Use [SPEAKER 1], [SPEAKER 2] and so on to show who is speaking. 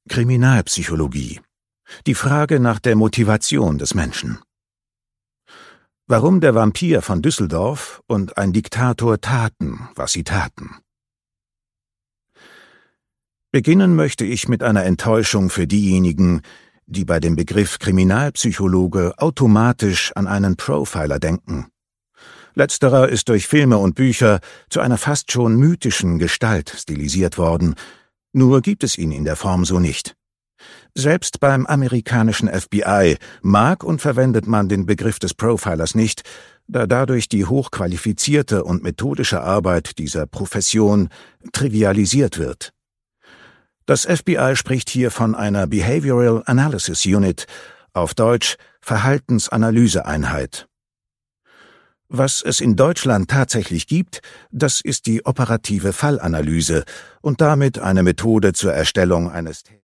[SPEAKER 1] Kriminalpsychologie. Die Frage nach der Motivation des Menschen. Warum der Vampir von Düsseldorf und ein Diktator taten, was sie taten. Beginnen möchte ich mit einer Enttäuschung für diejenigen, die bei dem Begriff Kriminalpsychologe automatisch an einen Profiler denken. Letzterer ist durch Filme und Bücher zu einer fast schon mythischen Gestalt stilisiert worden, nur gibt es ihn in der Form so nicht. Selbst beim amerikanischen FBI mag und verwendet man den Begriff des Profilers nicht, da dadurch die hochqualifizierte und methodische Arbeit dieser Profession trivialisiert wird. Das FBI spricht hier von einer Behavioral Analysis Unit, auf Deutsch Verhaltensanalyseeinheit. Was es in Deutschland tatsächlich gibt, das ist die operative Fallanalyse und damit eine Methode zur Erstellung eines